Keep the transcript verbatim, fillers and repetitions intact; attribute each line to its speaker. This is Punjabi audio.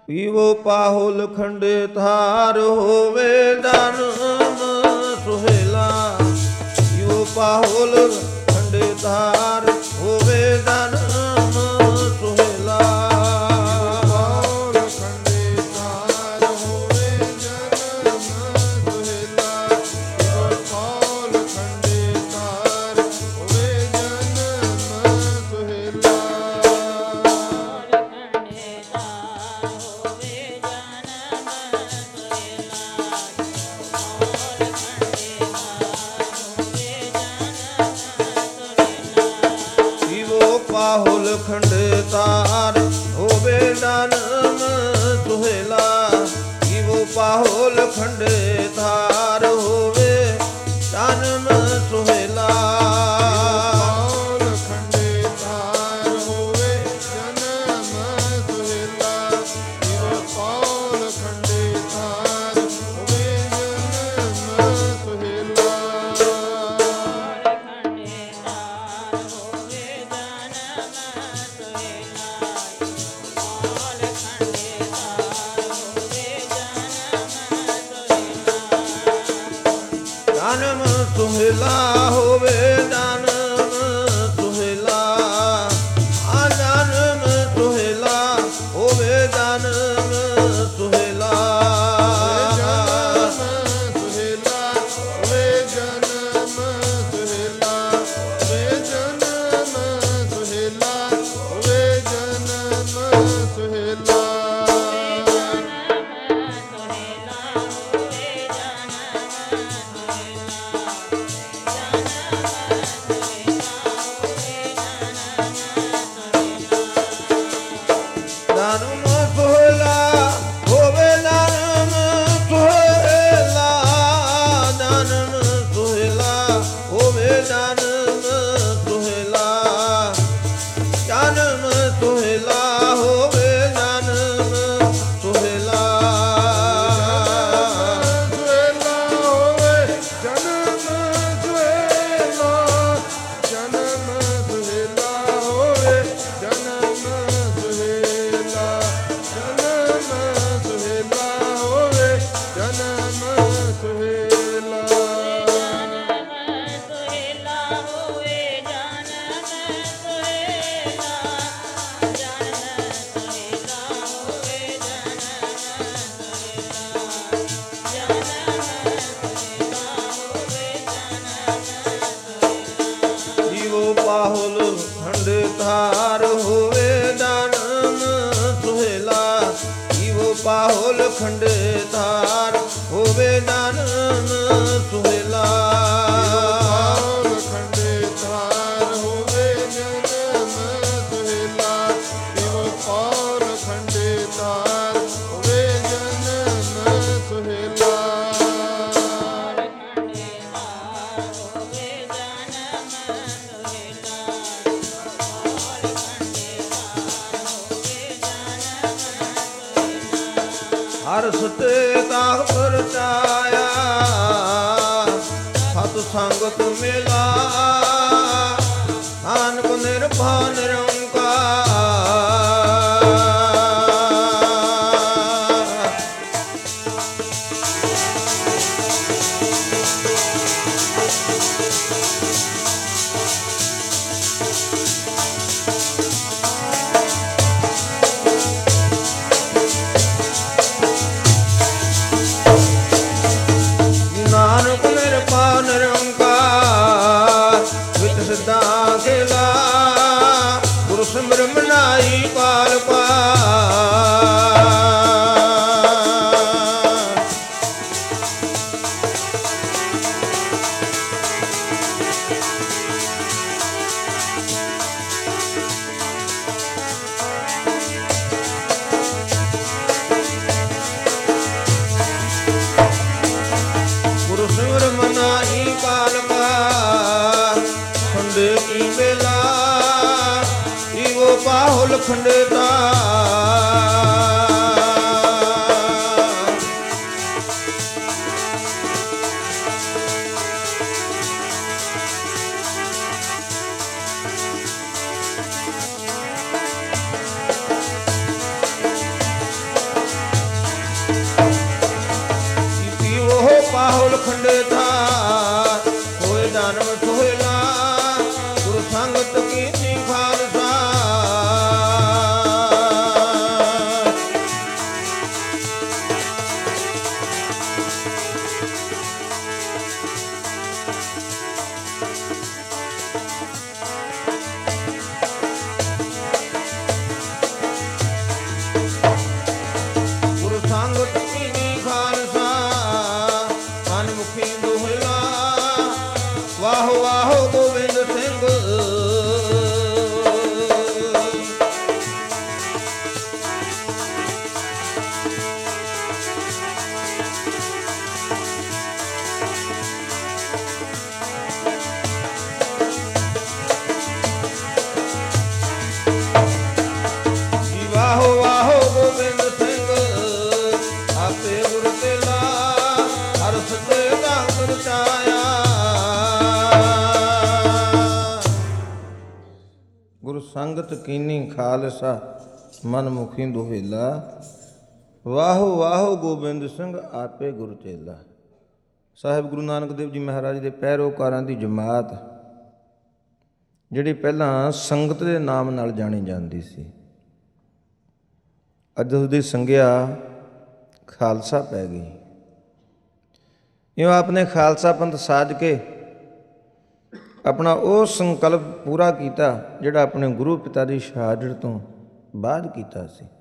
Speaker 1: ਪੀਵੋ ਪਾਹੁਲ ਖੰਡੇ ਥਾਰ ਹੋਵੇ ਜਨਮ ਸੁਹੇਲਾ। ਪੀਵੋ ਪਾਹੁਲ ਖੰਡੇ ਥਾਰ ਹੋਵੇ ਜਨਮ ਸੁਹੇਲਾ।
Speaker 2: ਪਾਹੁਲ ਖੰਡੇ ਥਾਰ ਹੋਵੇ ਜਨਮ ਸੁਹੇਲਾ। ਪੀਵੋ ਪਾਹੁਲ ਖੰਡੇ ਥਾਰ ਹੋਵੇ ਜਨਮ ਸੁਹੇਲਾ।
Speaker 1: ਪਾਹੁਲ ਖੰਡੇ ਤਾਰ ਹੋਵੇ ਜਨਮ ਸੁਹੇਲਾ। ਪੀਵੋ ਪਾਹੁਲ ਖੰਡੇ ਤਾਰ ਹੋਵੇ ਜਨਮ ਸੁਹੇਲਾ।
Speaker 2: ਪਾਹੁਲ ਖੰਡੇ ਤਾਰ ਹੋਵੇ ਜਨਮ ਸੁਹੇਲਾ। ਪੀਵੋ ਪਾਹੁਲ ਖੰਡੇ ਤਾਰ ਹੋਵੇ ਜਨਮ ਸੁਹੇਲਾ।
Speaker 1: ਜਨਮ ਸੁਹੇਲਾ ਹੋਵੇ ਜਨਮ ਸੁਹੇਲਾ। ਆ ਜਨਮ ਸੁਹੇਲਾ ਹੋਵੇ ਜਨਮ ਸੁਹੇਲਾ।
Speaker 2: ਜਨਮ ਸੁਹੇਲਾ ਹੋਵੇ ਜਨਮ ਸੁਹੇਲਾ। ਹੋਵੇ ਜਨਮ ਸੁਹੇਲਾ ਹੋਵੇ ਜਨਮ ਸੁਹੇਲਾ।
Speaker 1: ਜਨਮ ਸੁਹੇਲਾ ਹੋਵੇ ਜਨਮ ਸੁਹੇਲਾ। ਜਨਮ ਸੁਹੇਲਾ ਹੋਵੇ ਜਨਮ ਸੁਹੇਲਾ। ਜਨਮ ਸੁਹੇਲਾ ਹੋਵੇ ਜਨਮ ਸੁਹੇਲਾ।
Speaker 2: ਸੁਹੇਲਾ ਹੋਵੇ ਜਨਮ ਸੁਹੇਲਾ। ਜਨਮ ਸੁਹੇਲਾ ਹੋਵੇ ਜਨਮ ਸੁਹੇਲਾ। ਜਨਮ ਸੁਹੇਲਾ ਹੋਵੇ ਜਨਮ ਸੁਹੇਲਾ।
Speaker 1: ਪੀਵੋ ਪਾਹੁਲ ਖੰਡੇ ਥਾਰ ਹੋਵੇ ਜਨਮ ਸੁਹੇਲਾ। ਪੀਵੋ ਪਾਹੁਲ ਖੰਡੇ ਥਾਰ ਹੋਵੇ ਜਨਮ ਸੁਹੇਲਾ।
Speaker 2: ਪਾਹੁਲ ਖੰਡੇ ਥਾਰ ਹੋਵੇ ਜਨਮ ਸੁਹੇਲਾ। ਪੀਵੋ ਪਾਹੁਲ ਖੰਡੇ ਥਾਰ ਹੋਵੇ ਜਨਮ ਸੁਹੇਲਾ।
Speaker 1: ਹਰ ਸਤੇ ਤਾਹ ਪਰਚਾਇਆ ਸਤ ਸੰਗਤ ਮੇਲਾ। ਨਾਨਕ ਨਿਰਭਉ ਨਿਰੰਕਾਰ। ਨਾਨਕ ਨਿਰਭਉ ਨਿਰੰਕਾਰ। ਵਿਚ ਸਿੱਧਾ ਖੇਲਾ ਗੁਰੂ ਸਿਮਰ ਮਨਾਈ ਪਾਲ ਪਾਰ। ਗੁਰੂ ਸਿਮਰ ਮਨਾਈ ਪਾਲ ਪਾਰ। ਖੰਡੇ ਕੀ ਵੇਲਾ ਪੀਵੋ ਪਾਹੁਲ ਖੰਡੇ ਤਾਰ। ਗੁਰ ਸੰਗਤ ਕੀਨੀ ਖਾਲਸਾ ਮਨ ਮੁਖੀ ਦੁਹੇਲਾ। ਵਾਹੋ ਵਾਹੋ ਗੋਬਿੰਦ ਸਿੰਘ ਆਪੇ ਗੁਰ ਚੇਲਾ। ਸਾਹਿਬ ਗੁਰੂ ਨਾਨਕ ਦੇਵ ਜੀ ਮਹਾਰਾਜ ਦੇ ਪੈਰੋਕਾਰਾਂ ਦੀ ਜਮਾਤ ਜਿਹੜੀ ਪਹਿਲਾਂ ਸੰਗਤ ਦੇ ਨਾਮ ਨਾਲ ਜਾਣੀ ਜਾਂਦੀ ਸੀ, ਅੱਜ ਉਸਦੀ ਸੰਗਿਆ ਖਾਲਸਾ ਪੈ ਗਈ। ਇਉਂ ਆਪਨੇ ਖਾਲਸਾ ਪੰਥ ਸਾਜ ਕੇ ਆਪਣਾ ਉਹ ਸੰਕਲਪ ਪੂਰਾ ਕੀਤਾ ਜਿਹੜਾ ਆਪਣੇ ਗੁਰੂ ਪਿਤਾ ਦੀ ਸ਼ਹਾਦਤ ਤੋਂ ਬਾਅਦ ਕੀਤਾ ਸੀ।